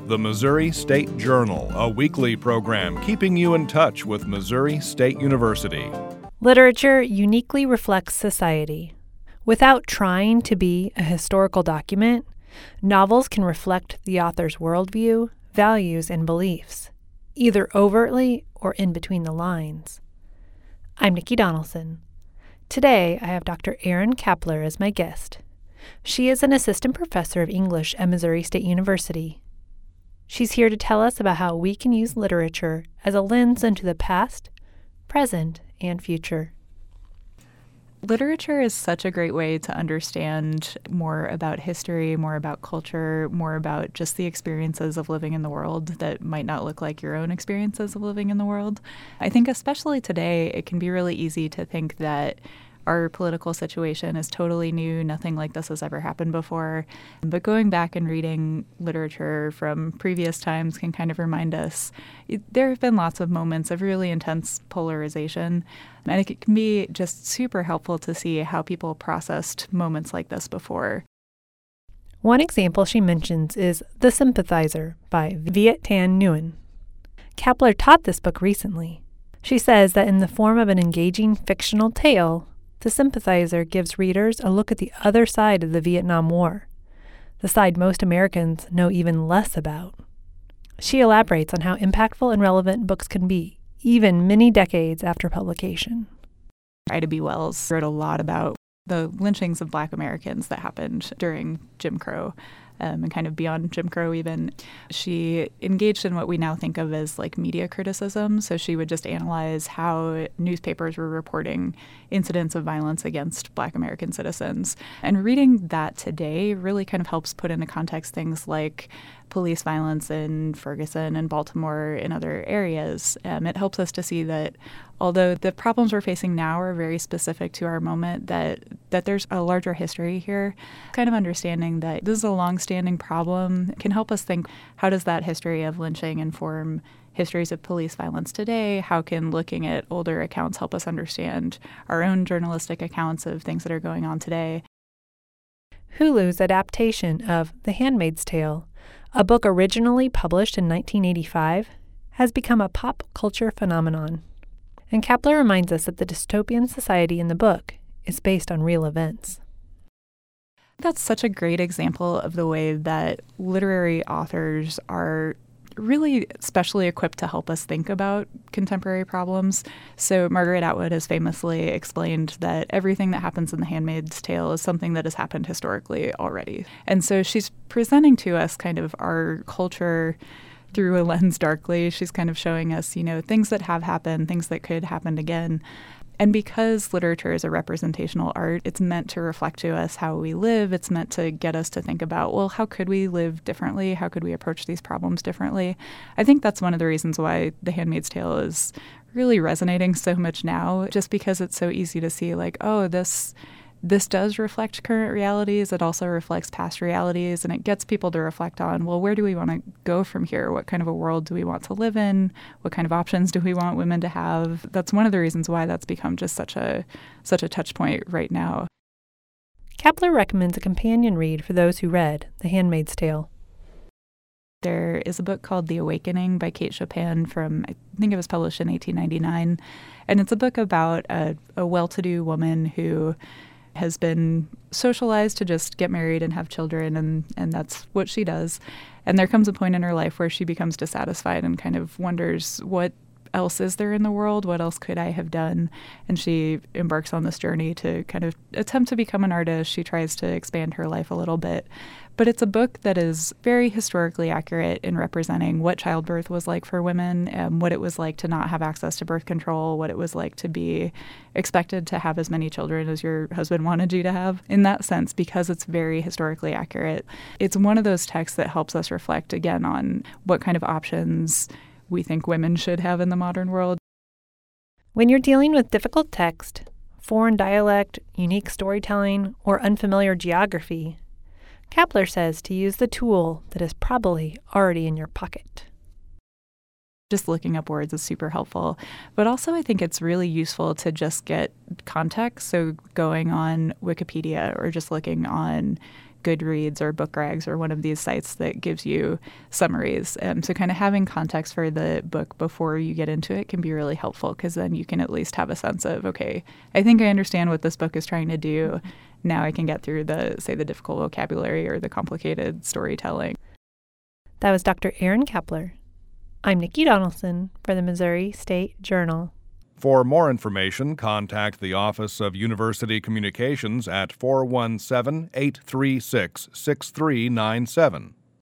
The Missouri State Journal, a weekly program keeping you in touch with Missouri State University. Literature uniquely reflects society. Without trying to be a historical document, novels can reflect the author's worldview, values, and beliefs, either overtly or in between the lines. I'm Nikki Donaldson. Today, I have Dr. Erin Kapler as my guest. She is an assistant professor of English at Missouri State University. She's here to tell us about how we can use literature as a lens into the past, present, and future. Literature is such a great way to understand more about history, more about culture, more about just the experiences of living in the world that might not look like your own experiences of living in the world. I think especially today, it can be really easy to think that our political situation is totally new. Nothing like this has ever happened before. But going back and reading literature from previous times can kind of remind us there have been lots of moments of really intense polarization. And it can be just super helpful to see how people processed moments like this before. One example she mentions is The Sympathizer by Viet Thanh Nguyen. Kapler taught this book recently. She says that in the form of an engaging fictional tale, The Sympathizer gives readers a look at the other side of the Vietnam War, the side most Americans know even less about. She elaborates on how impactful and relevant books can be, even many decades after publication. Ida B. Wells wrote a lot about the lynchings of Black Americans that happened during Jim Crow. And kind of beyond Jim Crow even. She engaged in what we now think of as like media criticism. So she would just analyze how newspapers were reporting incidents of violence against Black American citizens. And reading that today really kind of helps put into context things like police violence in Ferguson and Baltimore and other areas. It helps us to see that although the problems we're facing now are very specific to our moment, that there's a larger history here. Kind of understanding that this is a long-standing problem can help us think, how does that history of lynching inform histories of police violence today? How can looking at older accounts help us understand our own journalistic accounts of things that are going on today? Hulu's adaptation of The Handmaid's Tale, a book originally published in 1985, has become a pop culture phenomenon. And Kapler reminds us that the dystopian society in the book is based on real events. That's such a great example of the way that literary authors are really specially equipped to help us think about contemporary problems. So Margaret Atwood has famously explained that everything that happens in The Handmaid's Tale is something that has happened historically already. And so she's presenting to us kind of our culture through a lens darkly. She's kind of showing us, things that have happened, things that could happen again. And because literature is a representational art, it's meant to reflect to us how we live. It's meant to get us to think about, well, how could we live differently? How could we approach these problems differently? I think that's one of the reasons why The Handmaid's Tale is really resonating so much now, just because it's so easy to see like, oh, this does reflect current realities. It also reflects past realities, and it gets people to reflect on, well, where do we want to go from here? What kind of a world do we want to live in? What kind of options do we want women to have? That's one of the reasons why that's become just such a touch point right now. Kapler recommends a companion read for those who read The Handmaid's Tale. There is a book called The Awakening by Kate Chopin from, I think it was published in 1899. And it's a book about a well-to-do woman who has been socialized to just get married and have children, and that's what she does. And there comes a point in her life where she becomes dissatisfied and kind of wonders, what else is there in the world? What else could I have done? And she embarks on this journey to kind of attempt to become an artist. She tries to expand her life a little bit. But it's a book that is very historically accurate in representing what childbirth was like for women, what it was like to not have access to birth control, what it was like to be expected to have as many children as your husband wanted you to have. In that sense, because it's very historically accurate, it's one of those texts that helps us reflect again on what kind of options we think women should have in the modern world. When you're dealing with difficult text, foreign dialect, unique storytelling, or unfamiliar geography, Kapler says to use the tool that is probably already in your pocket. Just looking up words is super helpful. But also I think it's really useful to just get context. So going on Wikipedia or just looking on Goodreads or BookRags or one of these sites that gives you summaries. So kind of having context for the book before you get into it can be really helpful, because then you can at least have a sense of, okay, I think I understand what this book is trying to do. Now I can get through the difficult vocabulary or the complicated storytelling. That was Dr. Erin Kepler. I'm Nikki Donaldson for the Missouri State Journal. For more information, contact the Office of University Communications at 417-836-6397.